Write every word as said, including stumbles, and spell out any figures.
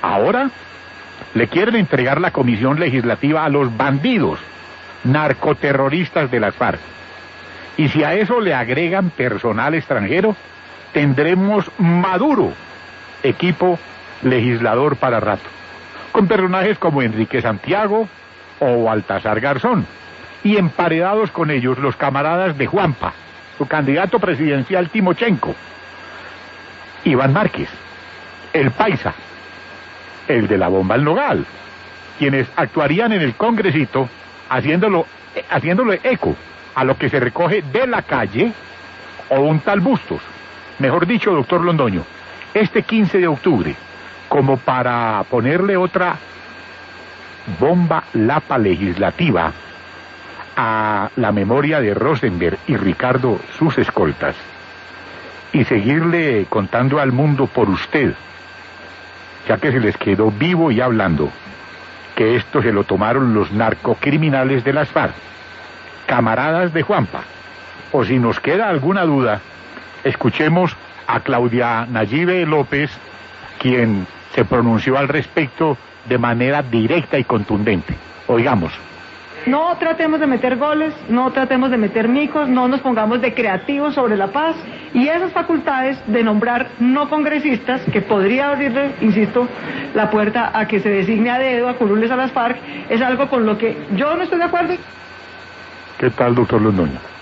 Ahora le quieren entregar la comisión legislativa a los bandidos, narcoterroristas de las FARC. Y si a eso le agregan personal extranjero, tendremos maduro equipo legislador para rato, con personajes como Enrique Santiago o Baltasar Garzón, y emparedados con ellos los camaradas de Juanpa, su candidato presidencial Timochenko, Iván Márquez, el Paisa, el de la bomba al Nogal, quienes actuarían en el congresito haciéndolo, haciéndole eco a lo que se recoge de la calle o un tal Bustos. Mejor dicho, doctor Londoño, este quince de octubre, como para ponerle otra bomba lapa legislativa a la memoria de Rosenberg y Ricardo, sus escoltas, y seguirle contando al mundo por usted, ya que se les quedó vivo y hablando, que esto se lo tomaron los narcocriminales de las FARC, camaradas de Juanpa. O si nos queda alguna duda, escuchemos a Claudia Nayibe López, quien se pronunció al respecto de manera directa y contundente. Oigamos. No tratemos de meter goles, no tratemos de meter micos, no nos pongamos de creativos sobre la paz, y esas facultades de nombrar no congresistas, que podría abrirle, insisto, la puerta a que se designe a dedo, a curules a las FARC, es algo con lo que yo no estoy de acuerdo. ¿Qué tal, doctor Londoño?